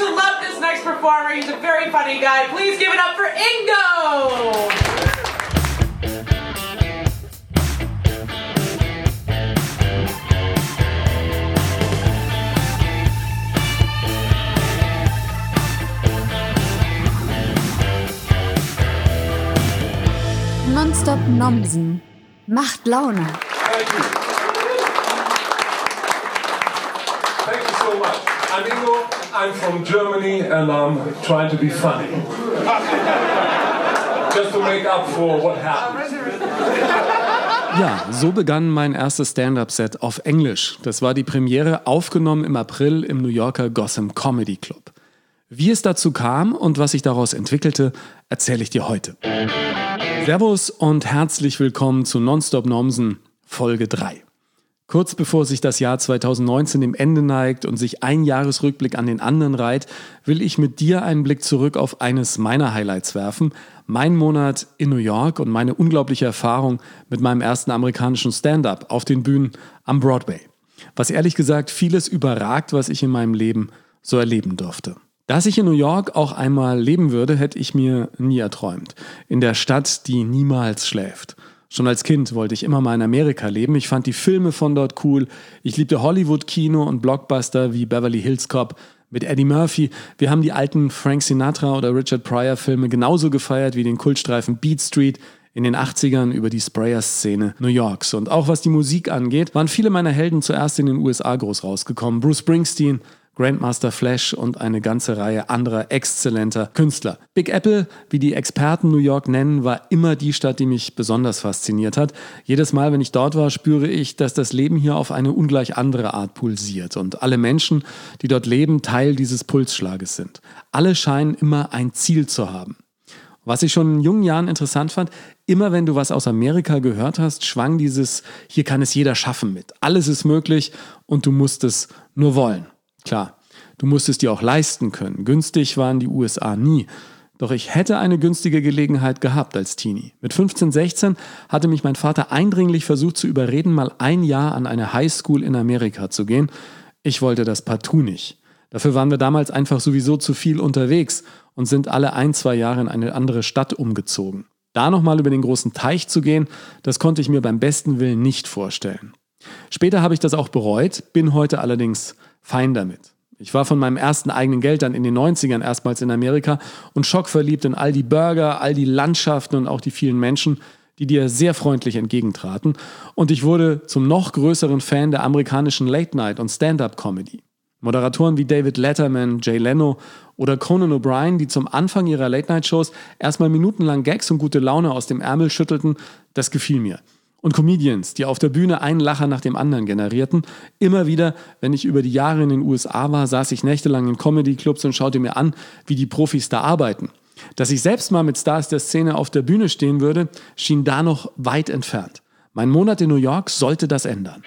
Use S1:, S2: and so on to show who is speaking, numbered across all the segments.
S1: to love this next performer. He's a very funny guy. Please give it up for Ingo!
S2: Nonstop Nomsen macht Laune.
S3: Thank you. Thank you so much. I'm Ingo. I'm from Germany and I'm trying to be funny. Just to make up for what happened.
S4: Ja, so begann mein erstes Stand-Up-Set auf Englisch. Das war die Premiere, aufgenommen im April im New Yorker Gotham Comedy Club. Wie es dazu kam und was sich daraus entwickelte, erzähle ich dir heute. Servus und herzlich willkommen zu Nonstop Nomsen, Folge 3. Kurz bevor sich das Jahr 2019 dem Ende neigt und sich ein Jahresrückblick an den anderen reiht, will ich mit dir einen Blick zurück auf eines meiner Highlights werfen, meinen Monat in New York und meine unglaubliche Erfahrung mit meinem ersten amerikanischen Stand-Up auf den Bühnen am Broadway. Was ehrlich gesagt vieles überragt, was ich in meinem Leben so erleben durfte. Dass ich in New York auch einmal leben würde, hätte ich mir nie erträumt. In der Stadt, die niemals schläft. Schon als Kind wollte ich immer mal in Amerika leben. Ich fand die Filme von dort cool. Ich liebte Hollywood-Kino und Blockbuster wie Beverly Hills Cop mit Eddie Murphy. Wir haben die alten Frank Sinatra oder Richard Pryor Filme genauso gefeiert wie den Kultstreifen Beat Street in den 80ern über die Sprayer-Szene New Yorks. Und auch was die Musik angeht, waren viele meiner Helden zuerst in den USA groß rausgekommen. Bruce Springsteen, Grandmaster Flash und eine ganze Reihe anderer exzellenter Künstler. Big Apple, wie die Experten New York nennen, war immer die Stadt, die mich besonders fasziniert hat. Jedes Mal, wenn ich dort war, spüre ich, dass das Leben hier auf eine ungleich andere Art pulsiert. Und alle Menschen, die dort leben, Teil dieses Pulsschlages sind. Alle scheinen immer ein Ziel zu haben. Was ich schon in jungen Jahren interessant fand, immer wenn du was aus Amerika gehört hast, schwang dieses „Hier kann es jeder schaffen" mit. Alles ist möglich und du musst es nur wollen. Klar, du musst es dir auch leisten können. Günstig waren die USA nie. Doch ich hätte eine günstige Gelegenheit gehabt als Teenie. Mit 15, 16 hatte mich mein Vater eindringlich versucht zu überreden, mal ein Jahr an eine Highschool in Amerika zu gehen. Ich wollte das partout nicht. Dafür waren wir damals einfach sowieso zu viel unterwegs und sind alle 1-2 Jahre in eine andere Stadt umgezogen. Da nochmal über den großen Teich zu gehen, das konnte ich mir beim besten Willen nicht vorstellen. Später habe ich das auch bereut, bin heute allerdings fein damit. Ich war von meinem ersten eigenen Geld dann in den 90ern erstmals in Amerika und schockverliebt in all die Burger, all die Landschaften und auch die vielen Menschen, die dir sehr freundlich entgegentraten. Und ich wurde zum noch größeren Fan der amerikanischen Late-Night- und Stand-Up-Comedy. Moderatoren wie David Letterman, Jay Leno oder Conan O'Brien, die zum Anfang ihrer Late-Night-Shows erstmal minutenlang Gags und gute Laune aus dem Ärmel schüttelten, das gefiel mir. Und Comedians, die auf der Bühne einen Lacher nach dem anderen generierten. Immer wieder, wenn ich über die Jahre in den USA war, saß ich nächtelang in Comedy-Clubs und schaute mir an, wie die Profis da arbeiten. Dass ich selbst mal mit Stars der Szene auf der Bühne stehen würde, schien da noch weit entfernt. Mein Monat in New York sollte das ändern.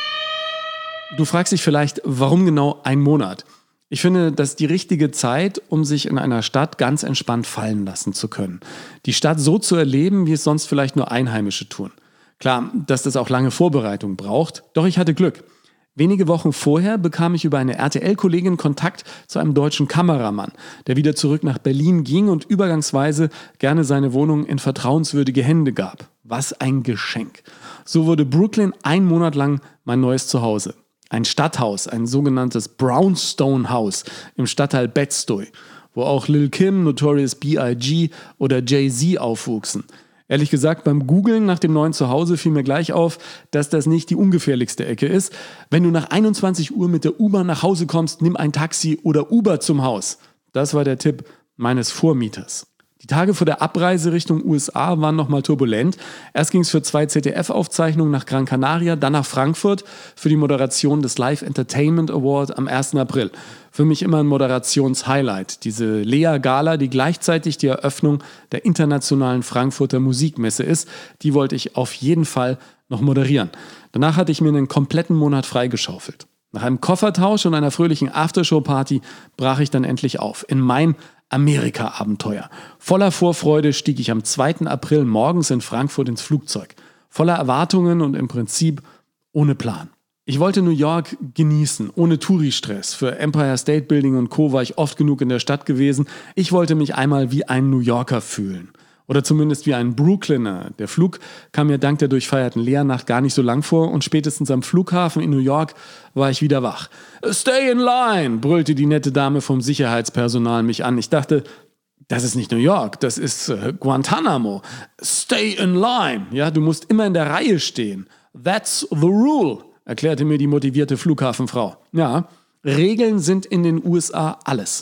S4: Du fragst dich vielleicht, warum genau ein Monat? Ich finde, das ist die richtige Zeit, um sich in einer Stadt ganz entspannt fallen lassen zu können. Die Stadt so zu erleben, wie es sonst vielleicht nur Einheimische tun. Klar, dass das auch lange Vorbereitung braucht, doch ich hatte Glück. Wenige Wochen vorher bekam ich über eine RTL-Kollegin Kontakt zu einem deutschen Kameramann, der wieder zurück nach Berlin ging und übergangsweise gerne seine Wohnung in vertrauenswürdige Hände gab. Was ein Geschenk. So wurde Brooklyn 1 Monat lang mein neues Zuhause. Ein Stadthaus, ein sogenanntes Brownstone House im Stadtteil Bed-Stuy, wo auch Lil Kim, Notorious B.I.G. oder Jay-Z aufwuchsen. Ehrlich gesagt, beim Googlen nach dem neuen Zuhause fiel mir gleich auf, dass das nicht die ungefährlichste Ecke ist. Wenn du nach 21 Uhr mit der U-Bahn nach Hause kommst, nimm ein Taxi oder Uber zum Haus. Das war der Tipp meines Vormieters. Die Tage vor der Abreise Richtung USA waren nochmal turbulent. Erst ging es für 2 ZDF-Aufzeichnungen nach Gran Canaria, dann nach Frankfurt für die Moderation des Live Entertainment Award am 1. April. Für mich immer ein Moderationshighlight. Diese Lea-Gala, die gleichzeitig die Eröffnung der internationalen Frankfurter Musikmesse ist, die wollte ich auf jeden Fall noch moderieren. Danach hatte ich mir einen kompletten Monat freigeschaufelt. Nach einem Koffertausch und einer fröhlichen Aftershow-Party brach ich dann endlich auf in mein Amerika-Abenteuer. Voller Vorfreude stieg ich am 2. April morgens in Frankfurt ins Flugzeug. Voller Erwartungen und im Prinzip ohne Plan. Ich wollte New York genießen, ohne Touri-Stress. Für Empire State Building und Co. war ich oft genug in der Stadt gewesen. Ich wollte mich einmal wie ein New Yorker fühlen. Oder zumindest wie ein Brooklyner. Der Flug kam mir dank der durchfeierten Leernacht gar nicht so lang vor und spätestens am Flughafen in New York war ich wieder wach. "Stay in line", brüllte die nette Dame vom Sicherheitspersonal mich an. Ich dachte, das ist nicht New York, das ist Guantanamo. "Stay in line", ja, du musst immer in der Reihe stehen. "That's the rule", erklärte mir die motivierte Flughafenfrau. Ja, Regeln sind in den USA alles.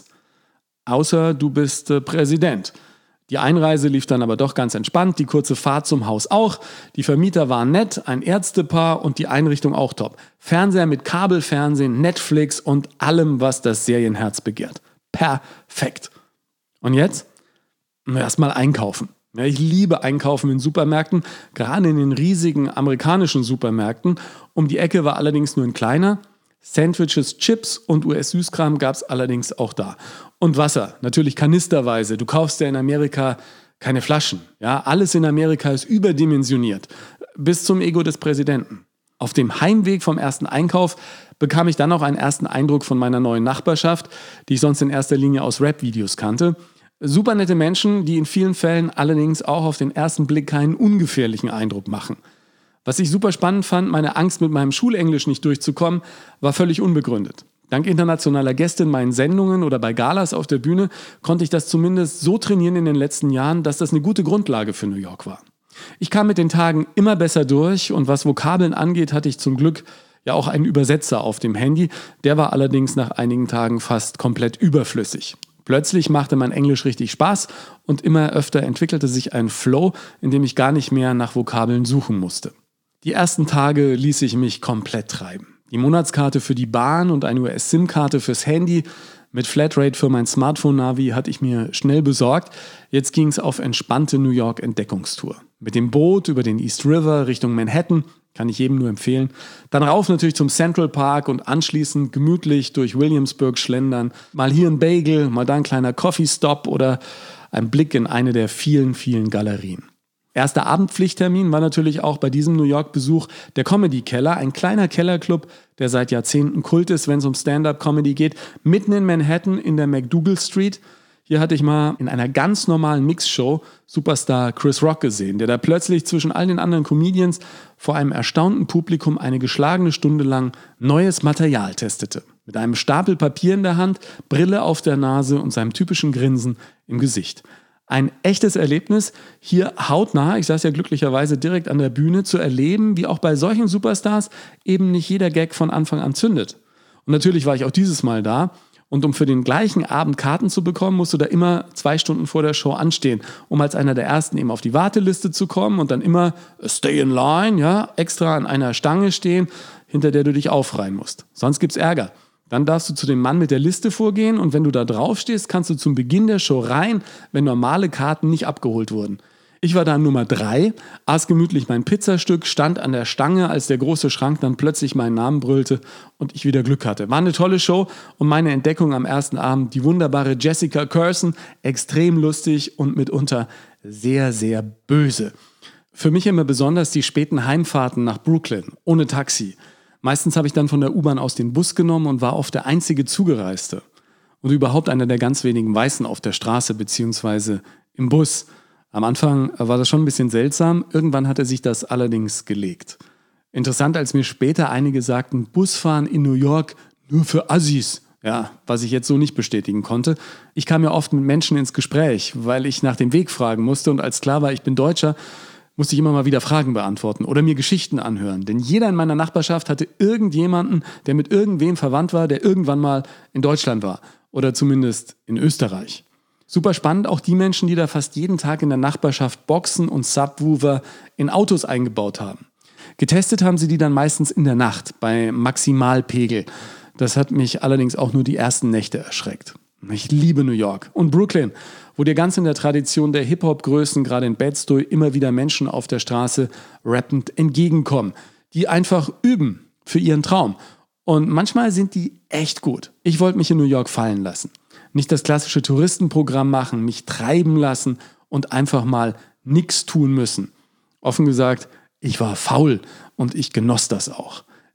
S4: Außer du bist Präsident. Die Einreise lief dann aber doch ganz entspannt, die kurze Fahrt zum Haus auch. Die Vermieter waren nett, ein Ärztepaar und die Einrichtung auch top. Fernseher mit Kabelfernsehen, Netflix und allem, was das Serienherz begehrt. Perfekt. Und jetzt? Erstmal einkaufen. Ja, ich liebe Einkaufen in Supermärkten, gerade in den riesigen amerikanischen Supermärkten. Um die Ecke war allerdings nur ein kleiner. Sandwiches, Chips und US-Süßkram gab es allerdings auch da. Und Wasser, natürlich kanisterweise. Du kaufst ja in Amerika keine Flaschen. Ja, alles in Amerika ist überdimensioniert. Bis zum Ego des Präsidenten. Auf dem Heimweg vom ersten Einkauf bekam ich dann auch einen ersten Eindruck von meiner neuen Nachbarschaft, die ich sonst in erster Linie aus Rap-Videos kannte. Super nette Menschen, die in vielen Fällen allerdings auch auf den ersten Blick keinen ungefährlichen Eindruck machen. Was ich super spannend fand, meine Angst mit meinem Schulenglisch nicht durchzukommen, war völlig unbegründet. Dank internationaler Gäste in meinen Sendungen oder bei Galas auf der Bühne konnte ich das zumindest so trainieren in den letzten Jahren, dass das eine gute Grundlage für New York war. Ich kam mit den Tagen immer besser durch und was Vokabeln angeht, hatte ich zum Glück ja auch einen Übersetzer auf dem Handy. Der war allerdings nach einigen Tagen fast komplett überflüssig. Plötzlich machte mein Englisch richtig Spaß und immer öfter entwickelte sich ein Flow, in dem ich gar nicht mehr nach Vokabeln suchen musste. Die ersten Tage ließ ich mich komplett treiben. Die Monatskarte für die Bahn und eine US-SIM-Karte fürs Handy mit Flatrate für mein Smartphone-Navi hatte ich mir schnell besorgt. Jetzt ging es auf entspannte New York-Entdeckungstour. Mit dem Boot über den East River Richtung Manhattan, kann ich jedem nur empfehlen. Dann rauf natürlich zum Central Park und anschließend gemütlich durch Williamsburg schlendern. Mal hier ein Bagel, mal da ein kleiner Coffee-Stop oder ein Blick in eine der vielen, vielen Galerien. Erster Abendpflichttermin war natürlich auch bei diesem New York-Besuch der Comedy-Keller, ein kleiner Kellerclub, der seit Jahrzehnten Kult ist, wenn es um Stand-up-Comedy geht, mitten in Manhattan in der MacDougal Street. Hier hatte ich mal in einer ganz normalen Mixshow Superstar Chris Rock gesehen, der da plötzlich zwischen all den anderen Comedians vor einem erstaunten Publikum eine geschlagene Stunde lang neues Material testete. Mit einem Stapel Papier in der Hand, Brille auf der Nase und seinem typischen Grinsen im Gesicht. Ein echtes Erlebnis, hier hautnah, ich saß ja glücklicherweise direkt an der Bühne, zu erleben, wie auch bei solchen Superstars eben nicht jeder Gag von Anfang an zündet. Und natürlich war ich auch dieses Mal da. Und um für den gleichen Abend Karten zu bekommen, musst du da immer 2 Stunden vor der Show anstehen, um als einer der Ersten eben auf die Warteliste zu kommen und dann immer stay in line, ja, extra an einer Stange stehen, hinter der du dich aufreihen musst. Sonst gibt's Ärger. Dann darfst du zu dem Mann mit der Liste vorgehen und wenn du da drauf stehst, kannst du zum Beginn der Show rein, wenn normale Karten nicht abgeholt wurden. Ich war da Nummer 3, aß gemütlich mein Pizzastück, stand an der Stange, als der große Schrank dann plötzlich meinen Namen brüllte und ich wieder Glück hatte. War eine tolle Show und meine Entdeckung am ersten Abend, die wunderbare Jessica Curson, extrem lustig und mitunter sehr, sehr böse. Für mich immer besonders die späten Heimfahrten nach Brooklyn, ohne Taxi. Meistens habe ich dann von der U-Bahn aus den Bus genommen und war oft der einzige Zugereiste. Und überhaupt einer der ganz wenigen Weißen auf der Straße bzw. im Bus. Am Anfang war das schon ein bisschen seltsam, irgendwann hat er sich das allerdings gelegt. Interessant, als mir später einige sagten, Busfahren in New York nur für Assis. Ja, was ich jetzt so nicht bestätigen konnte. Ich kam ja oft mit Menschen ins Gespräch, weil ich nach dem Weg fragen musste und als klar war, ich bin Deutscher, musste ich immer mal wieder Fragen beantworten oder mir Geschichten anhören. Denn jeder in meiner Nachbarschaft hatte irgendjemanden, der mit irgendwem verwandt war, der irgendwann mal in Deutschland war. Oder zumindest in Österreich. Super spannend auch die Menschen, die da fast jeden Tag in der Nachbarschaft Boxen und Subwoofer in Autos eingebaut haben. Getestet haben sie die dann meistens in der Nacht bei Maximalpegel. Das hat mich allerdings auch nur die ersten Nächte erschreckt. Ich liebe New York und Brooklyn, wo dir ganz in der Tradition der Hip-Hop-Größen, gerade in Bed-Stuy, immer wieder Menschen auf der Straße rappend entgegenkommen, die einfach üben für ihren Traum. Und manchmal sind die echt gut. Ich wollte mich in New York fallen lassen. Nicht das klassische Touristenprogramm machen, mich treiben lassen und einfach mal nichts tun müssen. Offen gesagt, ich war faul und ich genoss das auch.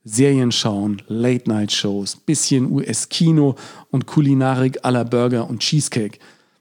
S4: Serien schauen, Late-Night-Shows, bisschen US-Kino und Kulinarik à la Burger und Cheesecake.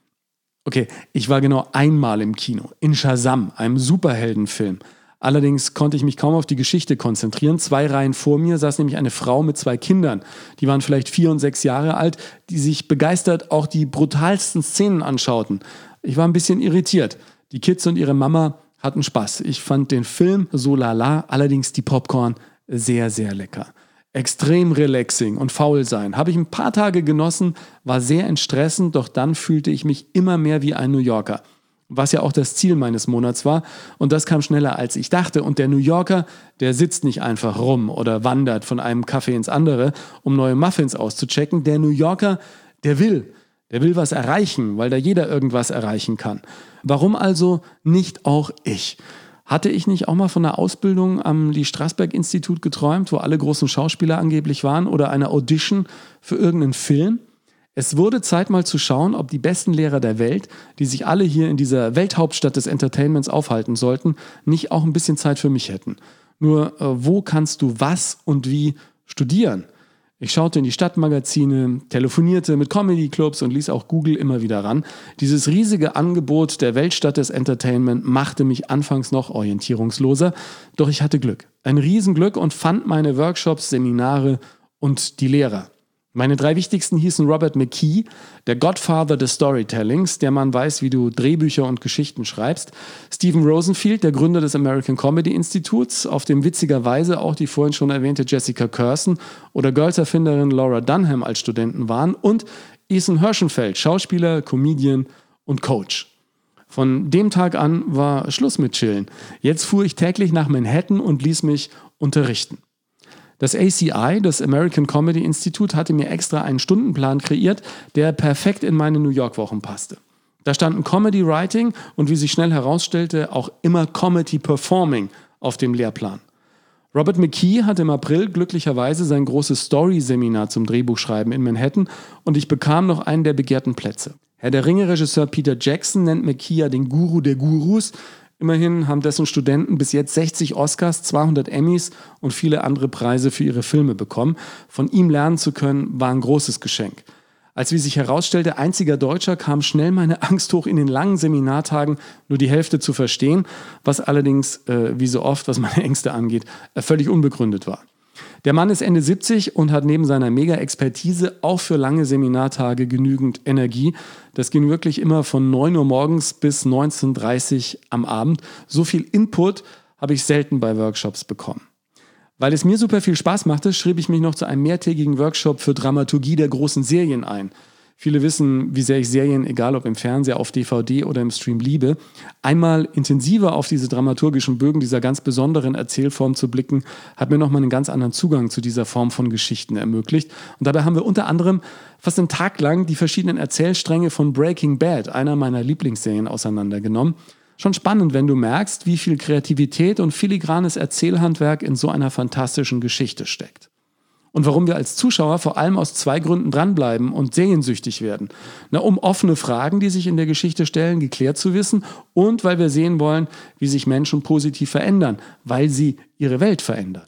S4: Okay, ich war genau einmal im Kino, in Shazam, einem Superheldenfilm. Allerdings konnte ich mich kaum auf die Geschichte konzentrieren. 2 Reihen vor mir saß nämlich eine Frau mit 2 Kindern. Die waren vielleicht 4 und 6 Jahre alt, die sich begeistert auch die brutalsten Szenen anschauten. Ich war ein bisschen irritiert. Die Kids und ihre Mama hatten Spaß. Ich fand den Film so lala, allerdings die Popcorn sehr, sehr lecker. Extrem relaxing und faul sein. Habe ich ein paar Tage genossen, war sehr entstressend, doch dann fühlte ich mich immer mehr wie ein New Yorker. Was ja auch das Ziel meines Monats war. Und das kam schneller, als ich dachte. Und der New Yorker, der sitzt nicht einfach rum oder wandert von einem Café ins andere, um neue Muffins auszuchecken. Der New Yorker, der will was erreichen, weil da jeder irgendwas erreichen kann. Warum also nicht auch ich? Hatte ich nicht auch mal von einer Ausbildung am Lee-Strasberg-Institut geträumt, wo alle großen Schauspieler angeblich waren, oder einer Audition für irgendeinen Film? Es wurde Zeit, mal zu schauen, ob die besten Lehrer der Welt, die sich alle hier in dieser Welthauptstadt des Entertainments aufhalten sollten, nicht auch ein bisschen Zeit für mich hätten. Nur, wo kannst du was und wie studieren? Ich schaute in die Stadtmagazine, telefonierte mit Comedy-Clubs und ließ auch Google immer wieder ran. Dieses riesige Angebot der Weltstadt des Entertainment machte mich anfangs noch orientierungsloser, doch ich hatte Glück. Ein Riesenglück und fand meine Workshops, Seminare und die Lehrer. Meine 3 wichtigsten hießen Robert McKee, der Godfather des Storytellings, der Mann weiß, wie du Drehbücher und Geschichten schreibst, Stephen Rosenfield, der Gründer des American Comedy Institutes, auf dem witzigerweise auch die vorhin schon erwähnte Jessica Curson oder Girls-Erfinderin Laura Dunham als Studenten waren, und Ethan Hirschenfeld, Schauspieler, Comedian und Coach. Von dem Tag an war Schluss mit Chillen. Jetzt fuhr ich täglich nach Manhattan und ließ mich unterrichten. Das ACI, das American Comedy Institute, hatte mir extra einen Stundenplan kreiert, der perfekt in meine New York-Wochen passte. Da standen Comedy Writing und, wie sich schnell herausstellte, auch immer Comedy Performing auf dem Lehrplan. Robert McKee hatte im April glücklicherweise sein großes Story-Seminar zum Drehbuchschreiben in Manhattan und ich bekam noch einen der begehrten Plätze. Herr der Ringe-Regisseur Peter Jackson nennt McKee ja den Guru der Gurus. Immerhin haben dessen Studenten bis jetzt 60 Oscars, 200 Emmys und viele andere Preise für ihre Filme bekommen. Von ihm lernen zu können, war ein großes Geschenk. Als, wie sich herausstellte, einziger Deutscher kam schnell meine Angst hoch, in den langen Seminartagen nur die Hälfte zu verstehen, was allerdings, wie so oft, was meine Ängste angeht, völlig unbegründet war. Der Mann ist Ende 70 und hat neben seiner Mega-Expertise auch für lange Seminartage genügend Energie. Das ging wirklich immer von 9 Uhr morgens bis 19:30 Uhr am Abend. So viel Input habe ich selten bei Workshops bekommen. Weil es mir super viel Spaß machte, schrieb ich mich noch zu einem mehrtägigen Workshop für Dramaturgie der großen Serien ein. Viele wissen, wie sehr ich Serien, egal ob im Fernseher, auf DVD oder im Stream, liebe. Einmal intensiver auf diese dramaturgischen Bögen dieser ganz besonderen Erzählform zu blicken, hat mir nochmal einen ganz anderen Zugang zu dieser Form von Geschichten ermöglicht. Und dabei haben wir unter anderem fast einen Tag lang die verschiedenen Erzählstränge von Breaking Bad, einer meiner Lieblingsserien, auseinandergenommen. Schon spannend, wenn du merkst, wie viel Kreativität und filigranes Erzählhandwerk in so einer fantastischen Geschichte steckt. Und warum wir als Zuschauer vor allem aus 2 Gründen dranbleiben und seriensüchtig werden. Um offene Fragen, die sich in der Geschichte stellen, geklärt zu wissen, und weil wir sehen wollen, wie sich Menschen positiv verändern, weil sie ihre Welt verändern.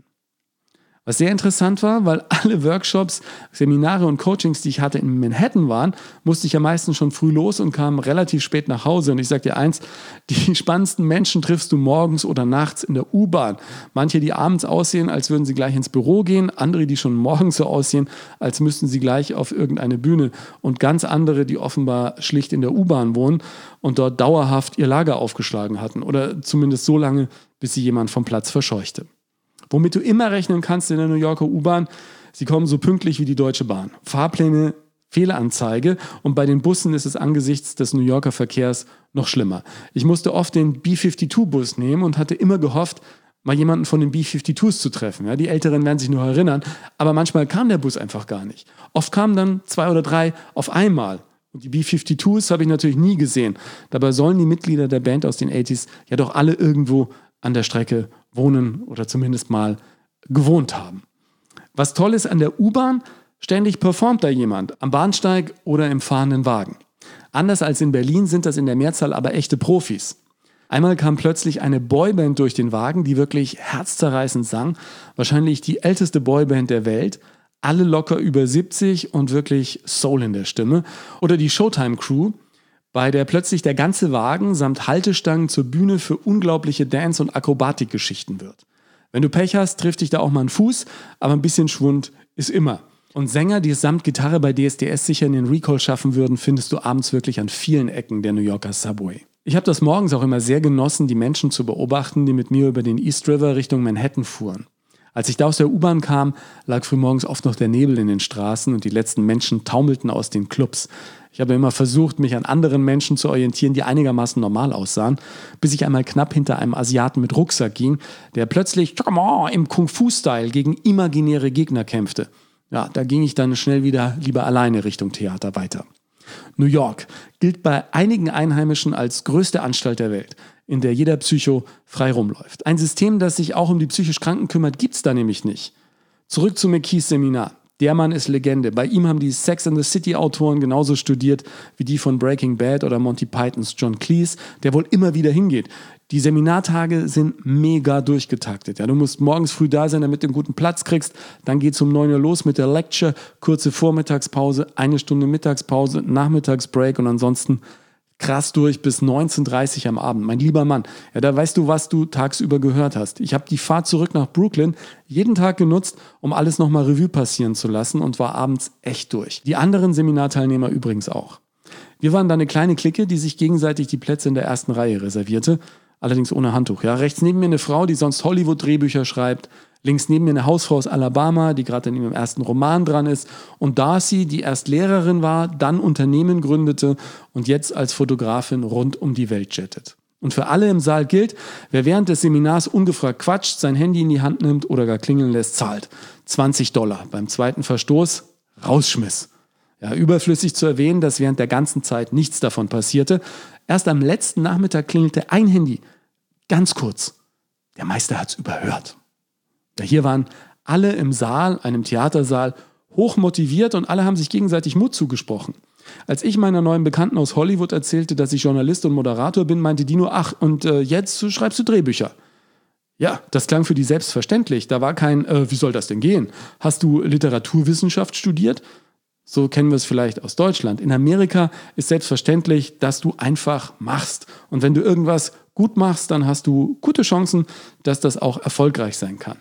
S4: Was sehr interessant war, weil alle Workshops, Seminare und Coachings, die ich hatte, in Manhattan waren, musste ich ja meistens schon früh los und kam relativ spät nach Hause. Und ich sag dir eins, die spannendsten Menschen triffst du morgens oder nachts in der U-Bahn. Manche, die abends aussehen, als würden sie gleich ins Büro gehen, andere, die schon morgens so aussehen, als müssten sie gleich auf irgendeine Bühne, und ganz andere, die offenbar schlicht in der U-Bahn wohnen und dort dauerhaft ihr Lager aufgeschlagen hatten oder zumindest so lange, bis sie jemand vom Platz verscheuchte. Womit du immer rechnen kannst in der New Yorker U-Bahn, sie kommen so pünktlich wie die Deutsche Bahn. Fahrpläne, Fehlanzeige, und bei den Bussen ist es angesichts des New Yorker Verkehrs noch schlimmer. Ich musste oft den B-52-Bus nehmen und hatte immer gehofft, mal jemanden von den B-52s zu treffen. Ja, die Älteren werden sich nur erinnern, aber manchmal kam der Bus einfach gar nicht. Oft kamen dann 2 oder 3 auf einmal. Und die B-52s habe ich natürlich nie gesehen. Dabei sollen die Mitglieder der Band aus den 80s ja doch alle irgendwo an der Strecke wohnen oder zumindest mal gewohnt haben. Was toll ist an der U-Bahn, ständig performt da jemand, am Bahnsteig oder im fahrenden Wagen. Anders als in Berlin sind das in der Mehrzahl aber echte Profis. Einmal kam plötzlich eine Boyband durch den Wagen, die wirklich herzzerreißend sang. Wahrscheinlich die älteste Boyband der Welt. Alle locker über 70 und wirklich Soul in der Stimme. Oder die Showtime-Crew, bei der plötzlich der ganze Wagen samt Haltestangen zur Bühne für unglaubliche Dance- und Akrobatikgeschichten wird. Wenn du Pech hast, trifft dich da auch mal ein Fuß, aber ein bisschen Schwund ist immer. Und Sänger, die es samt Gitarre bei DSDS sicher in den Recall schaffen würden, findest du abends wirklich an vielen Ecken der New Yorker Subway. Ich habe das morgens auch immer sehr genossen, die Menschen zu beobachten, die mit mir über den East River Richtung Manhattan fuhren. Als ich da aus der U-Bahn kam, lag frühmorgens oft noch der Nebel in den Straßen und die letzten Menschen taumelten aus den Clubs. Ich habe immer versucht, mich an anderen Menschen zu orientieren, die einigermaßen normal aussahen, bis ich einmal knapp hinter einem Asiaten mit Rucksack ging, der plötzlich im Kung-Fu-Style gegen imaginäre Gegner kämpfte. Ja, da ging ich dann schnell wieder lieber alleine Richtung Theater weiter. New York gilt bei einigen Einheimischen als größte Anstalt der Welt, in der jeder Psycho frei rumläuft. Ein System, das sich auch um die psychisch Kranken kümmert, gibt's da nämlich nicht. Zurück zu McKees Seminar. Der Mann ist Legende. Bei ihm haben die Sex and the City Autoren genauso studiert wie die von Breaking Bad oder Monty Pythons John Cleese, der wohl immer wieder hingeht. Die Seminartage sind mega durchgetaktet. Ja, du musst morgens früh da sein, damit du einen guten Platz kriegst. Dann geht's um 9 Uhr los mit der Lecture, kurze Vormittagspause, 1 Stunde Mittagspause, Nachmittagsbreak und ansonsten krass durch bis 19:30 am Abend. Mein lieber Mann, ja, da weißt du, was du tagsüber gehört hast. Ich habe die Fahrt zurück nach Brooklyn jeden Tag genutzt, um alles nochmal Revue passieren zu lassen und war abends echt durch. Die anderen Seminarteilnehmer übrigens auch. Wir waren da eine kleine Clique, die sich gegenseitig die Plätze in der ersten Reihe reservierte. Allerdings ohne Handtuch. Ja. Rechts neben mir eine Frau, die sonst Hollywood-Drehbücher schreibt. Links neben mir eine Hausfrau aus Alabama, die gerade in ihrem ersten Roman dran ist. Und Darcy, die erst Lehrerin war, dann Unternehmen gründete und jetzt als Fotografin rund um die Welt jettet. Und für alle im Saal gilt, wer während des Seminars ungefragt quatscht, sein Handy in die Hand nimmt oder gar klingeln lässt, zahlt $20. Beim zweiten Verstoß Rausschmiss. Ja, überflüssig zu erwähnen, dass während der ganzen Zeit nichts davon passierte. Erst am letzten Nachmittag klingelte ein Handy. Ganz kurz. Der Meister hat's überhört. Ja, hier waren alle im Saal, einem Theatersaal, hoch motiviert und alle haben sich gegenseitig Mut zugesprochen. Als ich meiner neuen Bekannten aus Hollywood erzählte, dass ich Journalist und Moderator bin, meinte die nur, ach, und jetzt schreibst du Drehbücher. Ja, das klang für die selbstverständlich. Da war kein, wie soll das denn gehen? Hast du Literaturwissenschaft studiert? So kennen wir es vielleicht aus Deutschland. In Amerika ist selbstverständlich, dass du einfach machst. Und wenn du irgendwas gut machst, dann hast du gute Chancen, dass das auch erfolgreich sein kann.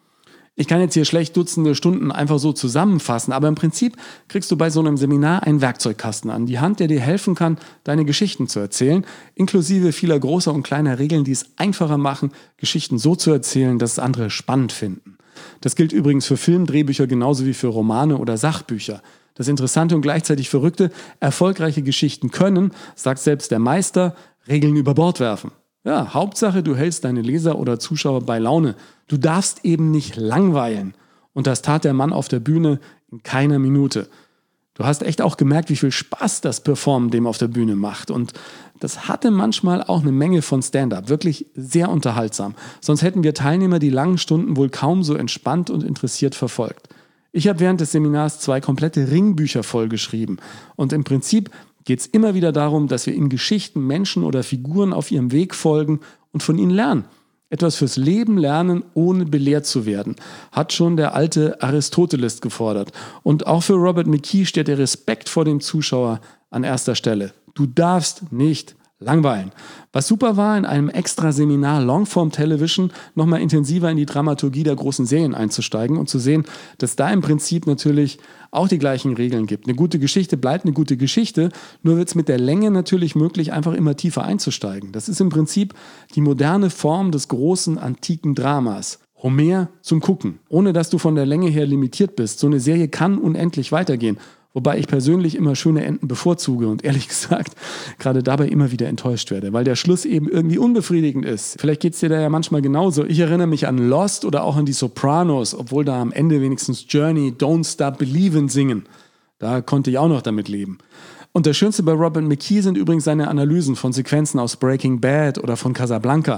S4: Ich kann jetzt hier schlecht Dutzende Stunden einfach so zusammenfassen, aber im Prinzip kriegst du bei so einem Seminar einen Werkzeugkasten an die Hand, der dir helfen kann, deine Geschichten zu erzählen, inklusive vieler großer und kleiner Regeln, die es einfacher machen, Geschichten so zu erzählen, dass es andere spannend finden. Das gilt übrigens für Filmdrehbücher genauso wie für Romane oder Sachbücher. Das Interessante und gleichzeitig Verrückte, erfolgreiche Geschichten können, sagt selbst der Meister, Regeln über Bord werfen. Ja, Hauptsache, du hältst deine Leser oder Zuschauer bei Laune. Du darfst eben nicht langweilen. Und das tat der Mann auf der Bühne in keiner Minute. Du hast echt auch gemerkt, wie viel Spaß das Performen dem auf der Bühne macht. Und das hatte manchmal auch eine Menge von Stand-up. Wirklich sehr unterhaltsam. Sonst hätten wir Teilnehmer die langen Stunden wohl kaum so entspannt und interessiert verfolgt. Ich habe während des Seminars 2 komplette Ringbücher vollgeschrieben. Und im Prinzip geht es immer wieder darum, dass wir in Geschichten Menschen oder Figuren auf ihrem Weg folgen und von ihnen lernen. Etwas fürs Leben lernen, ohne belehrt zu werden, hat schon der alte Aristoteles gefordert. Und auch für Robert McKee steht der Respekt vor dem Zuschauer an erster Stelle. Du darfst nicht langweilen. Was super war, in einem extra Seminar Longform Television nochmal intensiver in die Dramaturgie der großen Serien einzusteigen und zu sehen, dass da im Prinzip natürlich auch die gleichen Regeln gibt. Eine gute Geschichte bleibt eine gute Geschichte, nur wird es mit der Länge natürlich möglich, einfach immer tiefer einzusteigen. Das ist im Prinzip die moderne Form des großen antiken Dramas. Homer zum Gucken, ohne dass du von der Länge her limitiert bist. So eine Serie kann unendlich weitergehen. Wobei ich persönlich immer schöne Enden bevorzuge und ehrlich gesagt gerade dabei immer wieder enttäuscht werde, weil der Schluss eben irgendwie unbefriedigend ist. Vielleicht geht es dir da ja manchmal genauso. Ich erinnere mich an Lost oder auch an die Sopranos, obwohl da am Ende wenigstens Journey, Don't Stop Believin' singen. Da konnte ich auch noch damit leben. Und das Schönste bei Robert McKee sind übrigens seine Analysen von Sequenzen aus Breaking Bad oder von Casablanca.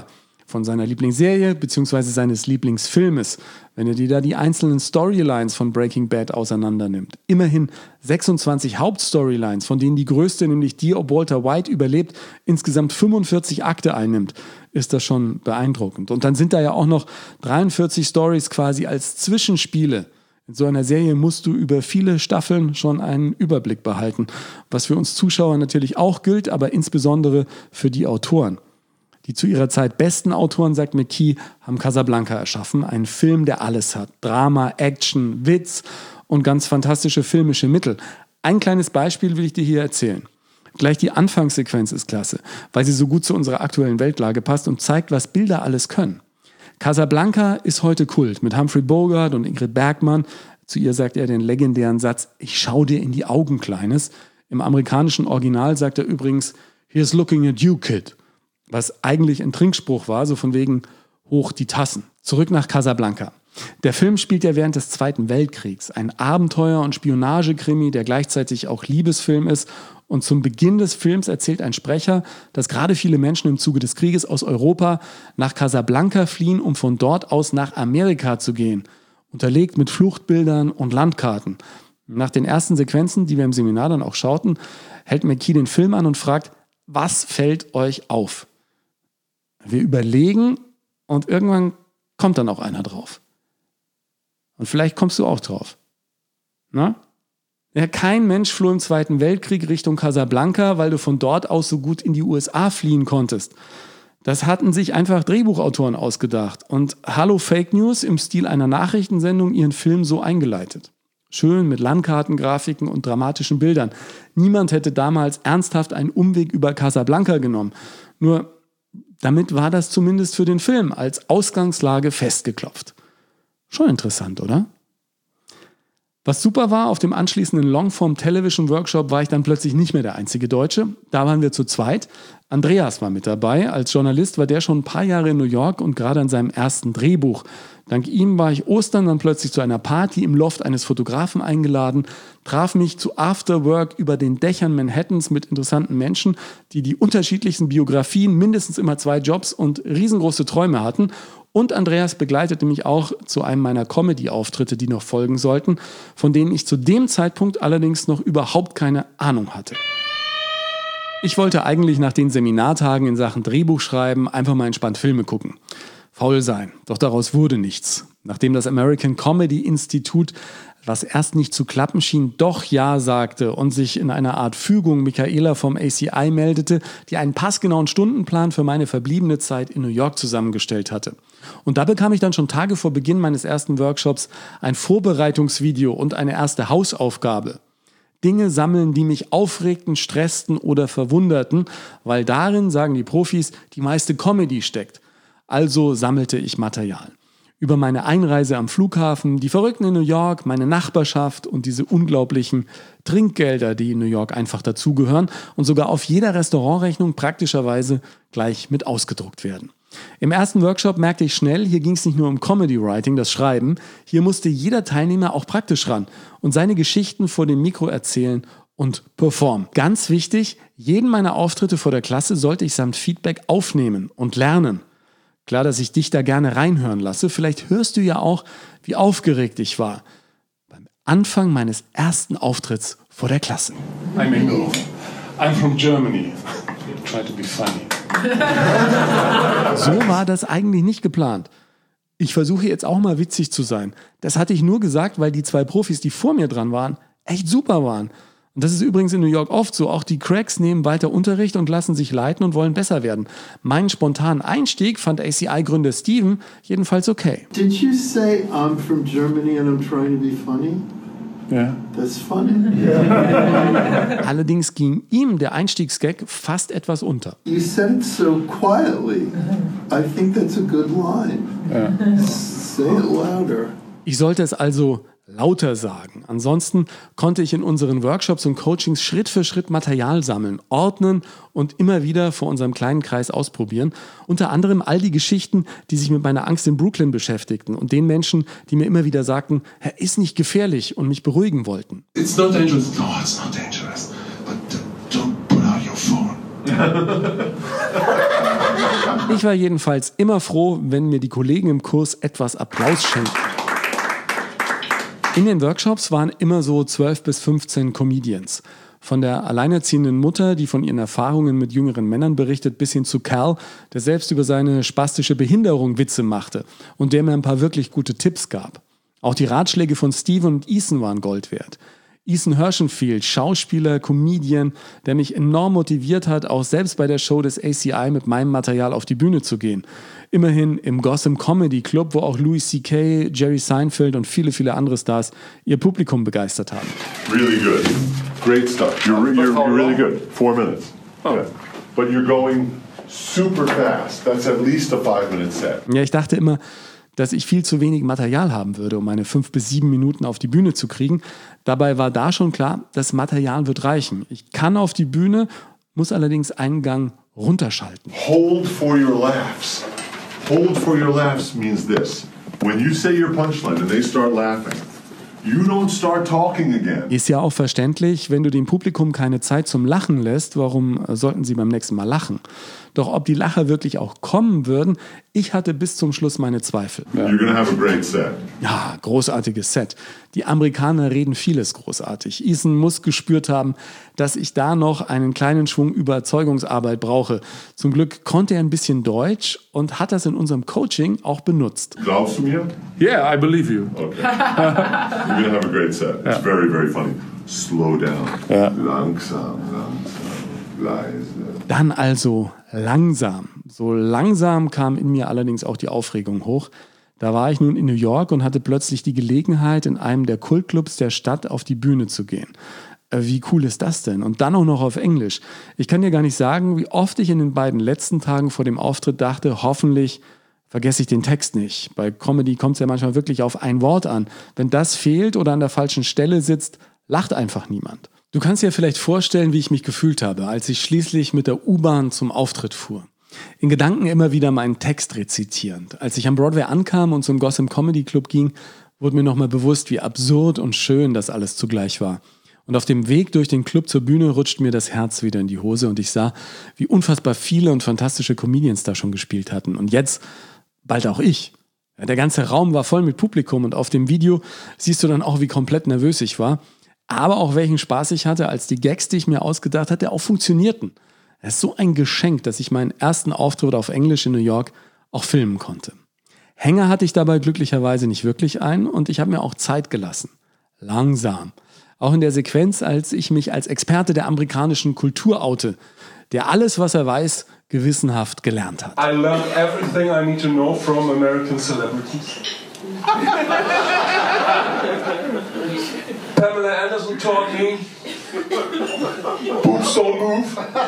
S4: von seiner Lieblingsserie bzw. seines Lieblingsfilmes, wenn er dir da die einzelnen Storylines von Breaking Bad auseinander nimmt. Immerhin 26 Hauptstorylines, von denen die größte, nämlich die, ob Walter White überlebt, insgesamt 45 Akte einnimmt, ist das schon beeindruckend. Und dann sind da ja auch noch 43 Stories quasi als Zwischenspiele. In so einer Serie musst du über viele Staffeln schon einen Überblick behalten, was für uns Zuschauer natürlich auch gilt, aber insbesondere für die Autoren. Die zu ihrer Zeit besten Autoren, sagt McKee, haben Casablanca erschaffen. Ein Film, der alles hat. Drama, Action, Witz und ganz fantastische filmische Mittel. Ein kleines Beispiel will ich dir hier erzählen. Gleich die Anfangssequenz ist klasse, weil sie so gut zu unserer aktuellen Weltlage passt und zeigt, was Bilder alles können. Casablanca ist heute Kult mit Humphrey Bogart und Ingrid Bergman. Zu ihr sagt er den legendären Satz, ich schau dir in die Augen, Kleines. Im amerikanischen Original sagt er übrigens, here's looking at you, kid. Was eigentlich ein Trinkspruch war, so von wegen hoch die Tassen. Zurück nach Casablanca. Der Film spielt ja während des Zweiten Weltkriegs. Ein Abenteuer- und Spionagekrimi, der gleichzeitig auch Liebesfilm ist. Und zum Beginn des Films erzählt ein Sprecher, dass gerade viele Menschen im Zuge des Krieges aus Europa nach Casablanca fliehen, um von dort aus nach Amerika zu gehen. Unterlegt mit Fluchtbildern und Landkarten. Nach den ersten Sequenzen, die wir im Seminar dann auch schauten, hält McKee den Film an und fragt, was fällt euch auf? Wir überlegen und irgendwann kommt dann auch einer drauf. Und vielleicht kommst du auch drauf. Na? Ja, kein Mensch floh im Zweiten Weltkrieg Richtung Casablanca, weil du von dort aus so gut in die USA fliehen konntest. Das hatten sich einfach Drehbuchautoren ausgedacht und Hallo Fake News im Stil einer Nachrichtensendung ihren Film so eingeleitet. Schön mit Landkartengrafiken und dramatischen Bildern. Niemand hätte damals ernsthaft einen Umweg über Casablanca genommen. Nur damit war das zumindest für den Film als Ausgangslage festgeklopft. Schon interessant, oder? Was super war, auf dem anschließenden Longform-Television-Workshop war ich dann plötzlich nicht mehr der einzige Deutsche. Da waren wir zu zweit. Andreas war mit dabei. Als Journalist war der schon ein paar Jahre in New York und gerade an seinem ersten Drehbuch. Dank ihm war ich Ostern dann plötzlich zu einer Party im Loft eines Fotografen eingeladen, traf mich zu Afterwork über den Dächern Manhattans mit interessanten Menschen, die unterschiedlichsten Biografien, mindestens immer 2 Jobs und riesengroße Träume hatten. Und Andreas begleitete mich auch zu einem meiner Comedy-Auftritte, die noch folgen sollten, von denen ich zu dem Zeitpunkt allerdings noch überhaupt keine Ahnung hatte. Ich wollte eigentlich nach den Seminartagen in Sachen Drehbuchschreiben einfach mal entspannt Filme gucken. Faul sein, doch daraus wurde nichts. Nachdem das American Comedy Institute, was erst nicht zu klappen schien, doch Ja sagte und sich in einer Art Fügung Michaela vom ACI meldete, die einen passgenauen Stundenplan für meine verbliebene Zeit in New York zusammengestellt hatte. Und da bekam ich dann schon Tage vor Beginn meines ersten Workshops ein Vorbereitungsvideo und eine erste Hausaufgabe. Dinge sammeln, die mich aufregten, stressten oder verwunderten, weil darin, sagen die Profis, die meiste Comedy steckt. Also sammelte ich Material. Über meine Einreise am Flughafen, die Verrückten in New York, meine Nachbarschaft und diese unglaublichen Trinkgelder, die in New York einfach dazugehören und sogar auf jeder Restaurantrechnung praktischerweise gleich mit ausgedruckt werden. Im ersten Workshop merkte ich schnell, hier ging es nicht nur um Comedy Writing, das Schreiben, hier musste jeder Teilnehmer auch praktisch ran und seine Geschichten vor dem Mikro erzählen und performen. Ganz wichtig, jeden meiner Auftritte vor der Klasse sollte ich samt Feedback aufnehmen und lernen. Klar, dass ich dich da gerne reinhören lasse. Vielleicht hörst du ja auch, wie aufgeregt ich war beim Anfang meines ersten Auftritts vor der Klasse.
S3: I'm Ingo. I'm from Germany. Try to be funny.
S4: So war das eigentlich nicht geplant. Ich versuche jetzt auch mal witzig zu sein. Das hatte ich nur gesagt, weil die 2 Profis, die vor mir dran waren, echt super waren. Und das ist übrigens in New York oft so. Auch die Cracks nehmen weiter Unterricht und lassen sich leiten und wollen besser werden. Meinen spontanen Einstieg fand ACI-Gründer Steven jedenfalls okay.
S5: Did you say I'm from Germany and I'm trying to be funny?
S3: Yeah.
S5: That's funny.
S4: Allerdings ging ihm der Einstiegsgag fast etwas unter.
S5: You said it so quietly. I think that's a good line.
S3: Yeah.
S5: Say it louder.
S4: Ich sollte es also lauter sagen. Ansonsten konnte ich in unseren Workshops und Coachings Schritt für Schritt Material sammeln, ordnen und immer wieder vor unserem kleinen Kreis ausprobieren. Unter anderem all die Geschichten, die sich mit meiner Angst in Brooklyn beschäftigten und den Menschen, die mir immer wieder sagten, er ist nicht gefährlich und mich beruhigen wollten.
S3: It's not dangerous. No, it's not dangerous. But don't put out your phone.
S4: Ich war jedenfalls immer froh, wenn mir die Kollegen im Kurs etwas Applaus schenkten. In den Workshops waren immer so 12 bis 15 Comedians. Von der alleinerziehenden Mutter, die von ihren Erfahrungen mit jüngeren Männern berichtet, bis hin zu Cal, der selbst über seine spastische Behinderung Witze machte und der mir ein paar wirklich gute Tipps gab. Auch die Ratschläge von Steven und Ethan waren Gold wert. Ethan Herschenfield, Schauspieler, Comedian, der mich enorm motiviert hat, auch selbst bei der Show des ACI mit meinem Material auf die Bühne zu gehen. Immerhin im Gotham Comedy Club, wo auch Louis C.K., Jerry Seinfeld und viele, viele andere Stars ihr Publikum begeistert haben.
S6: Really good. Great stuff. You're really good. 4 minutes. Oh. Yeah. But you're going super fast. That's at least a 5-minute set.
S4: Ja, ich dachte immer, dass ich viel zu wenig Material haben würde, um meine 5 bis 7 Minuten auf die Bühne zu kriegen. Dabei war da schon klar, das Material wird reichen. Ich kann auf die Bühne, muss allerdings einen Gang runterschalten.
S6: Hold for your laughs. Hold for your laughs means this. When you say your punchline and they start laughing, you don't start talking again.
S4: Ist ja auch verständlich, wenn du dem Publikum keine Zeit zum Lachen lässt, warum sollten sie beim nächsten Mal lachen? Doch ob die Lacher wirklich auch kommen würden, ich hatte bis zum Schluss meine Zweifel.
S6: You're gonna have a great set.
S4: Ja, großartiges Set. Die Amerikaner reden vieles großartig. Ethan muss gespürt haben, dass ich da noch einen kleinen Schwung Überzeugungsarbeit brauche. Zum Glück konnte er ein bisschen Deutsch und hat das in unserem Coaching auch benutzt.
S6: Glaubst du mir?
S3: Yeah, I believe you.
S6: Okay. You're gonna have a great set. It's very, very funny. Slow down. Langsam, leise.
S4: Dann also langsam. So langsam kam in mir allerdings auch die Aufregung hoch. Da war ich nun in New York und hatte plötzlich die Gelegenheit, in einem der Kultclubs der Stadt auf die Bühne zu gehen. Wie cool ist das denn? Und dann auch noch auf Englisch. Ich kann dir gar nicht sagen, wie oft ich in den beiden letzten Tagen vor dem Auftritt dachte, hoffentlich vergesse ich den Text nicht. Bei Comedy kommt es ja manchmal wirklich auf ein Wort an. Wenn das fehlt oder an der falschen Stelle sitzt, lacht einfach niemand. Du kannst dir vielleicht vorstellen, wie ich mich gefühlt habe, als ich schließlich mit der U-Bahn zum Auftritt fuhr. In Gedanken immer wieder meinen Text rezitierend. Als ich am Broadway ankam und zum Gotham Comedy Club ging, wurde mir nochmal bewusst, wie absurd und schön das alles zugleich war. Und auf dem Weg durch den Club zur Bühne rutscht mir das Herz wieder in die Hose und ich sah, wie unfassbar viele und fantastische Comedians da schon gespielt hatten. Und jetzt bald auch ich. Ja, der ganze Raum war voll mit Publikum und auf dem Video siehst du dann auch, wie komplett nervös ich war. Aber auch welchen Spaß ich hatte, als die Gags, die ich mir ausgedacht hatte, auch funktionierten. Es ist so ein Geschenk, dass ich meinen ersten Auftritt auf Englisch in New York auch filmen konnte. Hänger hatte ich dabei glücklicherweise nicht wirklich ein und ich habe mir auch Zeit gelassen. Langsam. Auch in der Sequenz, als ich mich als Experte der amerikanischen Kultur oute, der alles, was er weiß, gewissenhaft gelernt hat.
S3: I learned everything I need to know from American celebrities. Pamela Anderson taught me boobs don't move.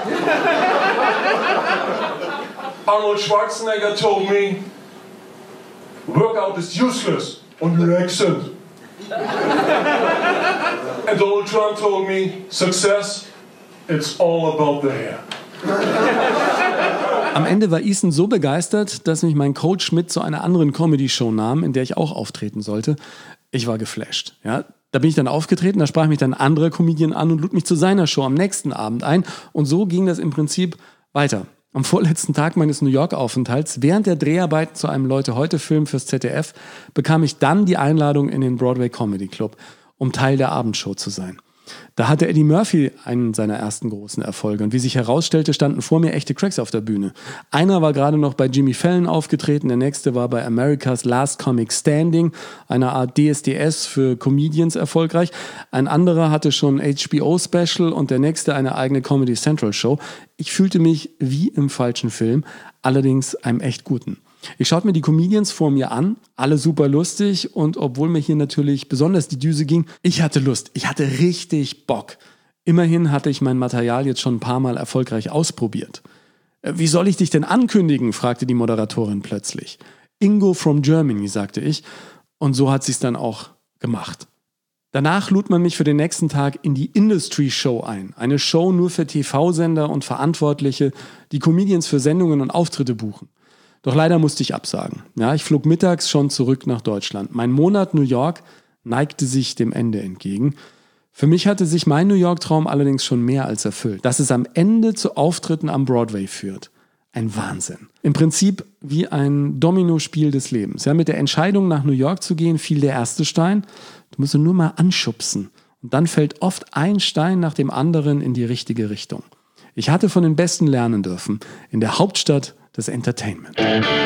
S3: Arnold Schwarzenegger told me workout is useless on your accent. And Donald Trump told me success, it's all about the hair.
S4: Am Ende war Ethan so begeistert, dass mich mein Coach mit zu einer anderen Comedy-Show nahm, in der ich auch auftreten sollte. Ich war geflasht. Ja? Da bin ich dann aufgetreten, da sprach mich dann ein anderer Comedian an und lud mich zu seiner Show am nächsten Abend ein. Und so ging das im Prinzip weiter. Am vorletzten Tag meines New York-Aufenthalts, während der Dreharbeiten zu einem Leute-heute-Film fürs ZDF, bekam ich dann die Einladung in den Broadway Comedy Club, um Teil der Abendshow zu sein. Da hatte Eddie Murphy einen seiner ersten großen Erfolge und wie sich herausstellte, standen vor mir echte Cracks auf der Bühne. Einer war gerade noch bei Jimmy Fallon aufgetreten, der nächste war bei America's Last Comic Standing, einer Art DSDS für Comedians erfolgreich. Ein anderer hatte schon ein HBO-Special und der nächste eine eigene Comedy Central Show. Ich fühlte mich wie im falschen Film, allerdings einem echt guten. Ich schaute mir die Comedians vor mir an, alle super lustig und obwohl mir hier natürlich besonders die Düse ging, ich hatte Lust, ich hatte richtig Bock. Immerhin hatte ich mein Material jetzt schon ein paar Mal erfolgreich ausprobiert. Wie soll ich dich denn ankündigen, fragte die Moderatorin plötzlich. Ingo from Germany, sagte ich und so hat sie es dann auch gemacht. Danach lud man mich für den nächsten Tag in die Industry Show ein, eine Show nur für TV-Sender und Verantwortliche, die Comedians für Sendungen und Auftritte buchen. Doch leider musste ich absagen. Ja, ich flog mittags schon zurück nach Deutschland. Mein Monat New York neigte sich dem Ende entgegen. Für mich hatte sich mein New York-Traum allerdings schon mehr als erfüllt. Dass es am Ende zu Auftritten am Broadway führt. ein Wahnsinn. Im Prinzip wie ein Dominospiel des Lebens. Ja, mit der Entscheidung, nach New York zu gehen, fiel der erste Stein. Du musst ihn nur mal anschubsen. Und dann fällt oft ein Stein nach dem anderen in die richtige Richtung. Ich hatte von den Besten lernen dürfen, in der Hauptstadt des Entertainment.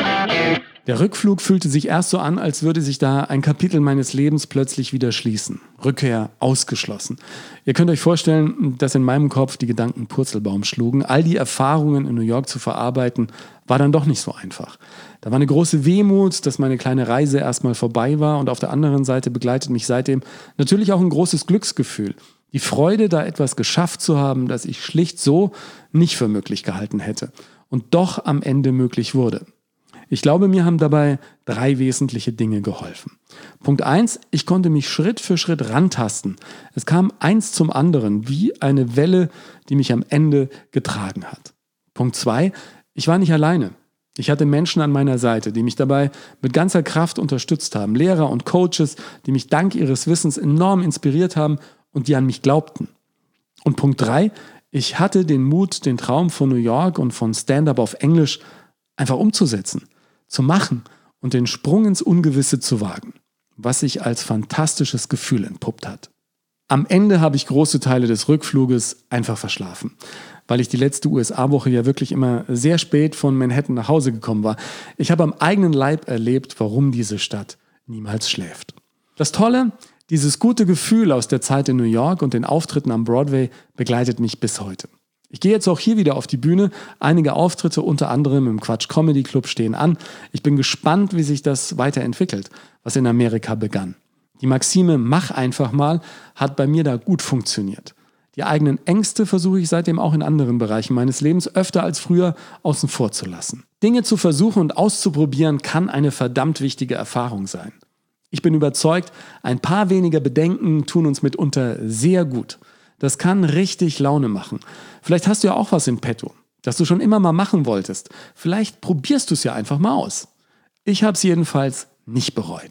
S4: Der Rückflug fühlte sich erst so an, als würde sich da ein Kapitel meines Lebens plötzlich wieder schließen. Rückkehr ausgeschlossen. Ihr könnt euch vorstellen, dass in meinem Kopf die Gedanken Purzelbaum schlugen. All die Erfahrungen in New York zu verarbeiten, war dann doch nicht so einfach. Da war eine große Wehmut, dass meine kleine Reise erstmal vorbei war, und auf der anderen Seite begleitet mich seitdem natürlich auch ein großes Glücksgefühl. Die Freude, da etwas geschafft zu haben, das ich schlicht so nicht für möglich gehalten hätte und doch am Ende möglich wurde. Ich glaube, mir haben dabei 3 wesentliche Dinge geholfen. Punkt 1, ich konnte mich Schritt für Schritt rantasten. Es kam eins zum anderen, wie eine Welle, die mich am Ende getragen hat. Punkt 2, ich war nicht alleine. Ich hatte Menschen an meiner Seite, die mich dabei mit ganzer Kraft unterstützt haben. Lehrer und Coaches, die mich dank ihres Wissens enorm inspiriert haben und die an mich glaubten. Und Punkt 3, ich hatte den Mut, den Traum von New York und von Stand-up auf Englisch einfach umzusetzen, zu machen und den Sprung ins Ungewisse zu wagen, was sich als fantastisches Gefühl entpuppt hat. Am Ende habe ich große Teile des Rückfluges einfach verschlafen, weil ich die letzte USA-Woche ja wirklich immer sehr spät von Manhattan nach Hause gekommen war. Ich habe am eigenen Leib erlebt, warum diese Stadt niemals schläft. Das Tolle, dieses gute Gefühl aus der Zeit in New York und den Auftritten am Broadway begleitet mich bis heute. Ich gehe jetzt auch hier wieder auf die Bühne. Einige Auftritte, unter anderem im Quatsch Comedy Club, stehen an. Ich bin gespannt, wie sich das weiterentwickelt, was in Amerika begann. Die Maxime "Mach einfach mal" hat bei mir da gut funktioniert. Die eigenen Ängste versuche ich seitdem auch in anderen Bereichen meines Lebens öfter als früher außen vor zu lassen. Dinge zu versuchen und auszuprobieren kann eine verdammt wichtige Erfahrung sein. Ich bin überzeugt, ein paar weniger Bedenken tun uns mitunter sehr gut. Das kann richtig Laune machen. Vielleicht hast du ja auch was in petto, das du schon immer mal machen wolltest. Vielleicht probierst du es ja einfach mal aus. Ich habe es jedenfalls nicht bereut.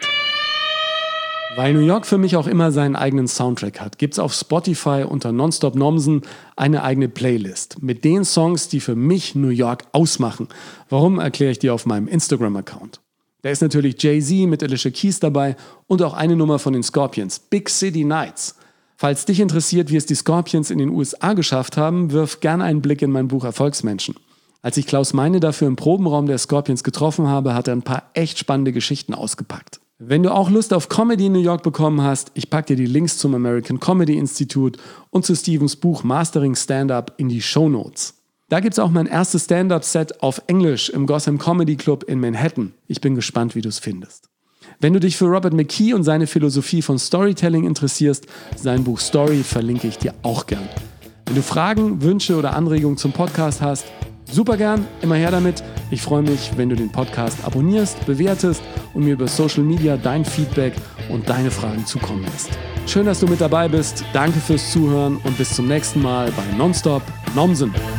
S4: Weil New York für mich auch immer seinen eigenen Soundtrack hat, gibt es auf Spotify unter Nonstop Nomsen eine eigene Playlist mit den Songs, die für mich New York ausmachen. Warum, erkläre ich dir auf meinem Instagram-Account. Da ist natürlich Jay-Z mit Alicia Keys dabei und auch eine Nummer von den Scorpions, Big City Nights. Falls dich interessiert, wie es die Scorpions in den USA geschafft haben, wirf gerne einen Blick in mein Buch Erfolgsmenschen. Als ich Klaus Meine dafür im Probenraum der Scorpions getroffen habe, hat er ein paar echt spannende Geschichten ausgepackt. Wenn du auch Lust auf Comedy in New York bekommen hast, ich packe dir die Links zum American Comedy Institute und zu Stevens Buch Mastering Stand-Up in die Shownotes. Da gibt's auch mein erstes Stand-Up-Set auf Englisch im Gotham Comedy Club in Manhattan. Ich bin gespannt, wie du es findest. Wenn du dich für Robert McKee und seine Philosophie von Storytelling interessierst, sein Buch Story verlinke ich dir auch gern. Wenn du Fragen, Wünsche oder Anregungen zum Podcast hast, super gern, immer her damit. Ich freue mich, wenn du den Podcast abonnierst, bewertest und mir über Social Media dein Feedback und deine Fragen zukommen lässt. Schön, dass du mit dabei bist. Danke fürs Zuhören und bis zum nächsten Mal bei Nonstop Nomsen.